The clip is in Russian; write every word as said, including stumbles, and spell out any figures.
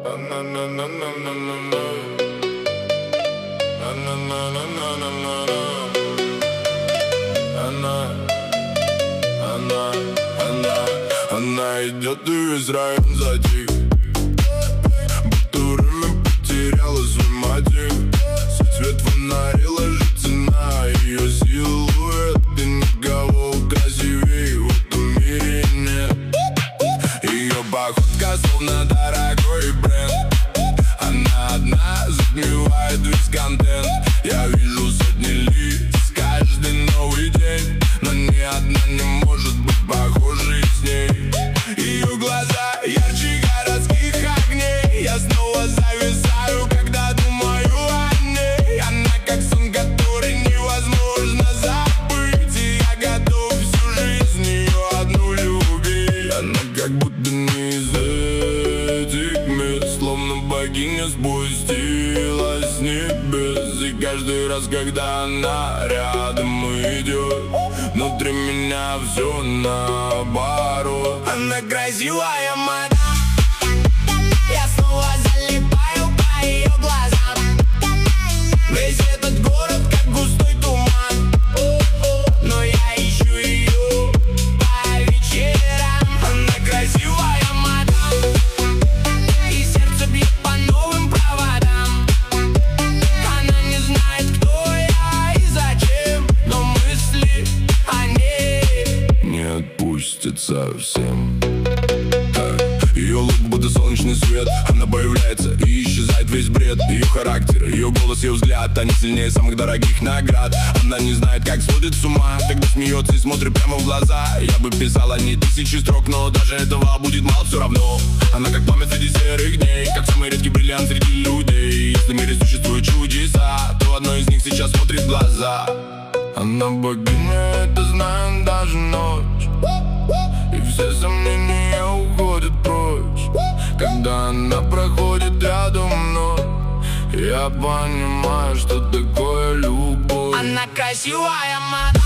Она, она, она идет, и весь район затих, будто время потеряла свой мотив. Свет фонарей ложится на ее силуэт, и никого красивее в этом мире нет. Ее походка словно дорогой бренд, она одна затмевает весь контент. Я вижу сотни лиц каждый новый день, но ни одна не может быть похожей с ней. Ее глаза ярче городских огней, я снова зависаю, когда думаю о ней. Она как сон, который невозможно забыть, и я готов всю жизнь ее одну любить. Она как будто не из этих мест, словно богиня спустилась с небес. И каждый раз, когда она рядом идет, внутри меня все наоборот. Она красивая мадам, я снова залипаю по ее глазам. Весь этот город как густой туман, но я ищу ее по вечерам. Она красивая мадам, и сердце бьет по новым проводам. Она не знает, кто я и зачем, но мысли о ней не отпустят совсем. Ее лук будто солнечный свет, она появляется и исчезает весь бред. Ее характер, ее голос, ее взгляд, они сильнее самых дорогих наград. Она не знает, как сводит с ума, когда смеется и смотрит прямо в глаза. Я бы писал о ней тысячи строк, но даже этого будет мало все равно. Она как пламя среди серых дней, как самый редкий бриллиант среди людей. Если в мире существуют чудеса, то одно из них сейчас смотрит в глаза. Она богиня, это знает даже ночь, и все сомнения уходят прочь. Когда она проходит рядом мной, я понимаю, что такое любовь. Она красивая мадам.